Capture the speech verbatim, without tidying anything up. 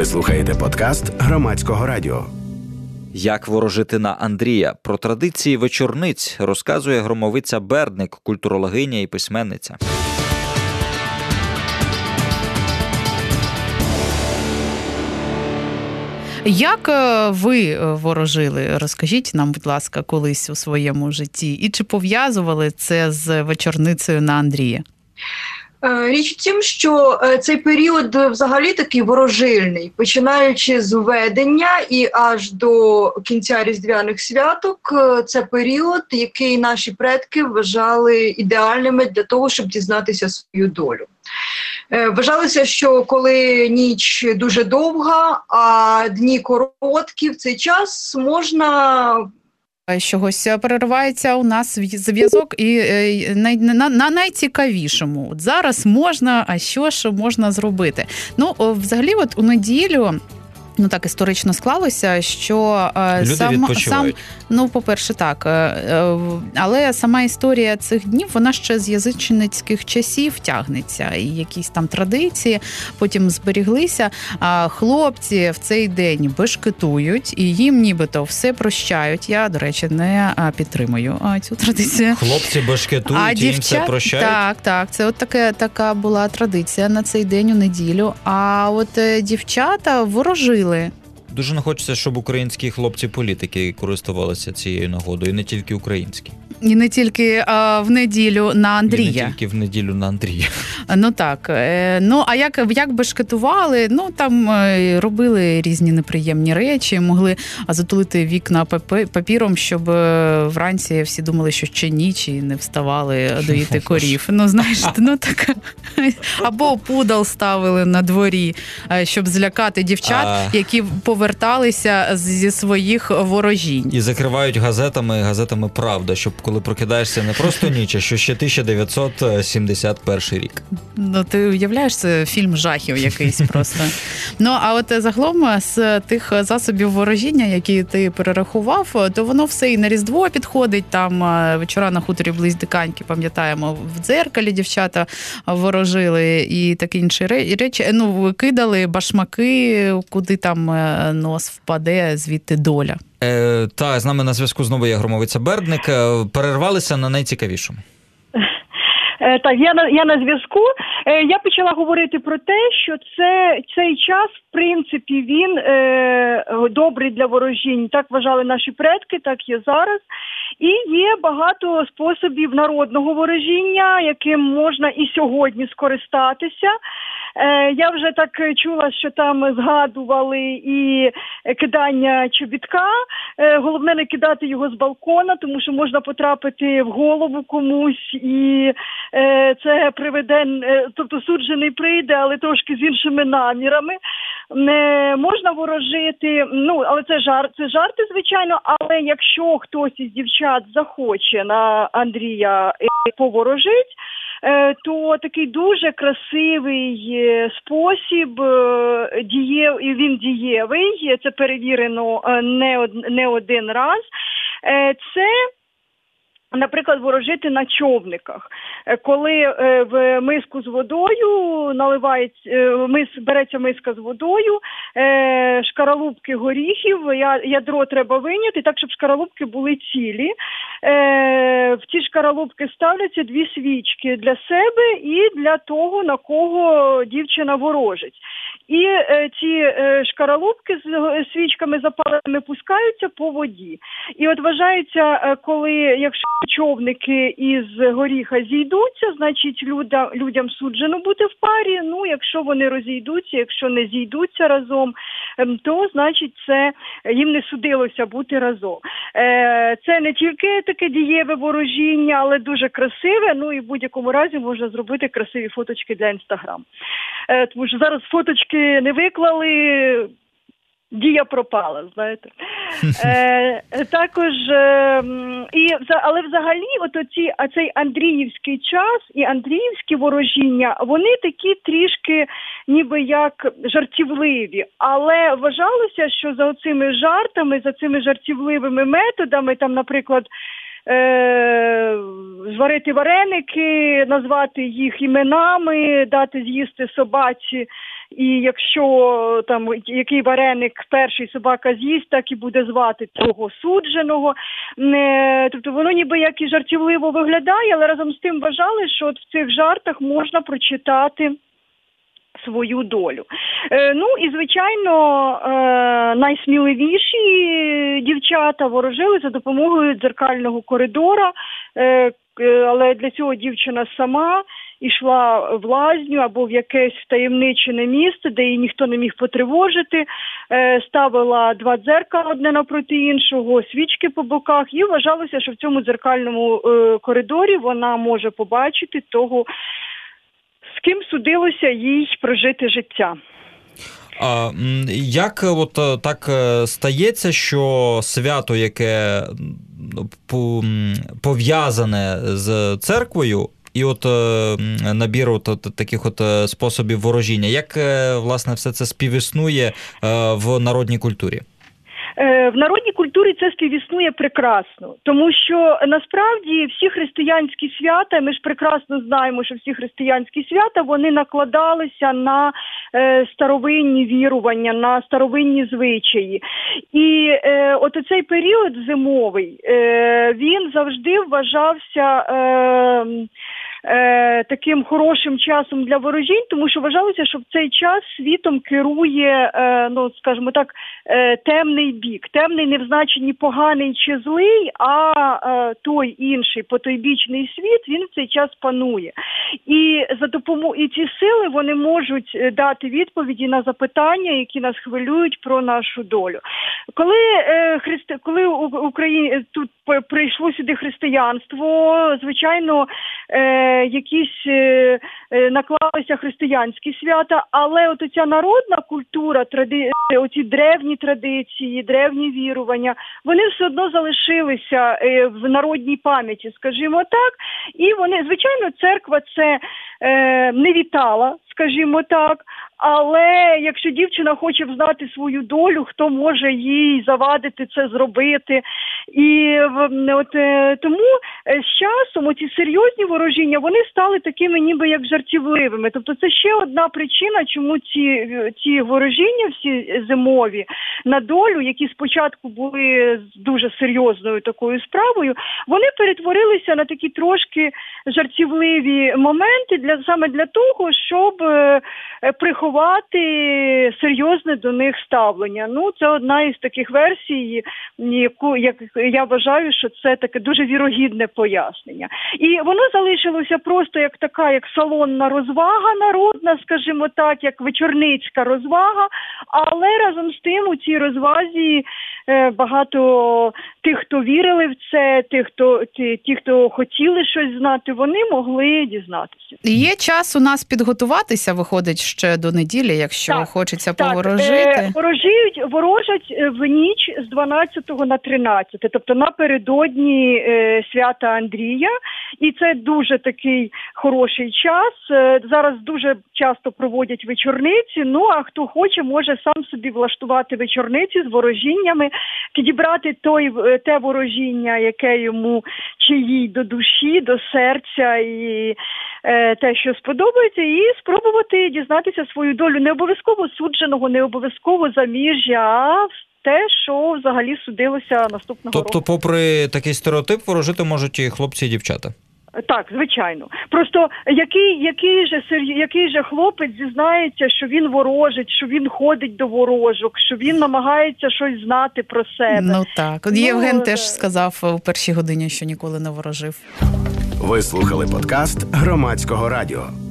Ви слухаєте подкаст Громадського радіо. Як ворожити на Андрія? Про традиції вечорниць розказує громовиця Бердник, культурологиня і письменниця. Як ви ворожили? Розкажіть нам, будь ласка, колись у своєму житті. І чи пов'язували це з вечорницею на Андрія? Річ в тім, що цей період взагалі такий ворожильний, починаючи з введення і аж до кінця різдвяних святок, це період, який наші предки вважали ідеальними для того, щоб дізнатися свою долю. Вважалося, що коли ніч дуже довга, а дні короткі, в цей час можна... Чогось переривається у нас зв'язок і на, на, на найцікавішому. От зараз можна, а що ж можна зробити? Ну, взагалі, от у неділю, ну так історично склалося, що люди сам, відпочивають. Сам, ну, по-перше, так, але сама історія цих днів, вона ще з язичницьких часів тягнеться, і якісь там традиції потім зберіглися. А хлопці в цей день бешкетують, і їм нібито все прощають. Я, до речі, не підтримую цю традицію. Хлопці бешкетують, а і дівчат, їм все прощають? Так, так, це от таке, така була традиція на цей день у неділю. А от дівчата ворожили. Дуже не хочеться, щоб українські хлопці-політики користувалися цією нагодою, і не тільки українські. І не тільки а, в неділю на Андрія. І не тільки в неділю на Андрія. Ну так. Ну, а як, як бешкетували? Ну, там робили різні неприємні речі, могли затулити вікна папіром, щоб вранці всі думали, що ще ніч, і не вставали доїти корів. Ну, знаєш, ну так. Або пудал ставили на дворі, щоб злякати дівчат, а... які поверталися зі своїх ворожінь. І закривають газетами, газетами «Правда», щоб коли прокидаєшся не просто ніч, а що ще тисяча дев'ятсот сімдесят перший рік. Ну, ти уявляєш, це фільм жахів якийсь просто. Ну, а от загалом з тих засобів ворожіння, які ти перерахував, то воно все і на Різдво підходить. Там вечора на хуторі близь Диканьки, пам'ятаємо, в дзеркалі дівчата ворожили і такі інші речі. Ну, кидали башмаки, куди там нос впаде, звідти доля. Е, та, з нами на зв'язку знову є громовиця Бердник. Перервалися на найцікавішому. Так, я на, я на зв'язку. Я почала говорити про те, що це, цей час, в принципі, він е, добрий для ворожінь. Так вважали наші предки, так є зараз. І є багато способів народного ворожіння, яким можна і сьогодні скористатися. Е, я вже так чула, що там згадували і кидання чобітка. Е, головне не кидати його з балкона, тому що можна потрапити в голову комусь, і е, це приведе, е, тобто суджений прийде, але трошки з іншими намірами. Не можна ворожити, ну, але це жарт, це жарти, звичайно, але якщо хтось із дівчат захоче на Андрія поворожить, то такий дуже красивий спосіб, діє, він дієвий, це перевірено не, не один раз, це, наприклад, ворожити на човниках. Коли в миску з водою наливається, мис, береться миска з водою, шкаралупки горіхів, ядро треба вийняти, так, щоб шкаралупки були цілі. В ці шкаралупки ставляться дві свічки для себе і для того, на кого дівчина ворожить. І ці шкаралупки з свічками запаленими пускаються по воді. І от вважається, коли, якщо човники із горіха зійдуться, значить людям, людям суджено бути в парі. Ну, якщо вони розійдуться, якщо не зійдуться разом, то, значить, це їм не судилося бути разом. Це не тільки таке дієве ворожіння, але дуже красиве. Ну, і в будь-якому разі можна зробити красиві фоточки для Інстаграм. Тому що зараз фоточки не виклали, дія пропала, знаєте. Е, також, е, і, але взагалі, от оці, а цей Андріївський час і Андріївські ворожіння, вони такі трішки ніби як жартівливі. Але вважалося, що за оцими жартами, за цими жартівливими методами, там, наприклад, Е, зварити вареники, назвати їх іменами, дати з'їсти собаці і якщо там який вареник перший собака з'їсть, так і буде звати того судженого. Тобто воно ніби як і жартівливо виглядає, але разом з тим вважали, що от в цих жартах можна прочитати свою долю. Е, ну і, звичайно, е, найсміливіші дівчата ворожили за допомогою дзеркального коридора, е, але для цього дівчина сама йшла в лазню або в якесь втаємничене місце, де її ніхто не міг потривожити, е, ставила два дзеркала одне напроти іншого, свічки по боках, і вважалося, що в цьому дзеркальному е, коридорі вона може побачити того, з ким судилося їй прожити життя. А як от так стається, що свято, яке пов'язане з церквою, і от набір от таких от способів ворожіння, як, власне, все це співіснує в народній культурі? В народній культурі це співіснує прекрасно, тому що насправді всі християнські свята, ми ж прекрасно знаємо, що всі християнські свята, вони накладалися на е, старовинні вірування, на старовинні звичаї. І е, от оцей період зимовий, е, він завжди вважався е, Е, таким хорошим часом для ворожінь, тому що вважалося, що в цей час світом керує, е, ну, скажімо так, е, темний бік. Темний не в значенні поганий чи злий, а е, той інший, потойбічний світ, він в цей час панує. І за допомогою, і ці сили, вони можуть дати відповіді на запитання, які нас хвилюють про нашу долю. Коли, е, христи... Коли Україні тут прийшло сюди християнство, звичайно, е, якісь е, наклалися християнські свята, але от ця народна культура, тради... оці древні традиції, древні вірування, вони все одно залишилися е, в народній пам'яті, скажімо так, і вони, звичайно, церква це е, не вітала, скажімо так, але якщо дівчина хоче знати свою долю, хто може їй завадити це зробити. І от тому з часом оці серйозні ворожіння, вони стали такими ніби як жартівливими. Тобто це ще одна причина, чому ці, ці ворожіння всі зимові на долю, які спочатку були дуже серйозною такою справою, вони перетворилися на такі трошки жартівливі моменти для саме для того, щоб приховати серйозне до них ставлення. Ну, це одна із таких версій, яку, як я вважаю, що це таке дуже вірогідне пояснення. І воно залишилося просто як така, як салонна розвага народна, скажімо так, як вечорницька розвага, але разом з тим у цій розвазі багато тих, хто вірили в це, тих, хто, ті, ті, хто хотіли щось знати, вони могли дізнатися. Є час у нас підготуватися, виходить, ще до неділі, якщо так, хочеться так, поворожити? Е, ворожують, ворожать в ніч з дванадцятого на тринадцяте, тобто напередодні е, свята Андрія, і це дуже такий хороший час. Е, зараз дуже часто проводять вечорниці, ну а хто хоче, може сам собі влаштувати вечорниці з ворожіннями, підібрати той, те ворожіння, яке йому чи їй до душі, до серця і е, те, що сподобається, і спробувати дізнатися свою долю. Не обов'язково судженого, не обов'язково заміжжя, а те, що взагалі судилося наступного тобто, року. Тобто, попри такий стереотип, ворожити можуть і хлопці, і дівчата? Так, звичайно. Просто який, який, же, який же хлопець зізнається, що він ворожить, що він ходить до ворожок, що він намагається щось знати про себе. Ну так. Ну, Євген теж сказав у першій годині, що ніколи не ворожив. Ви слухали подкаст Громадського радіо.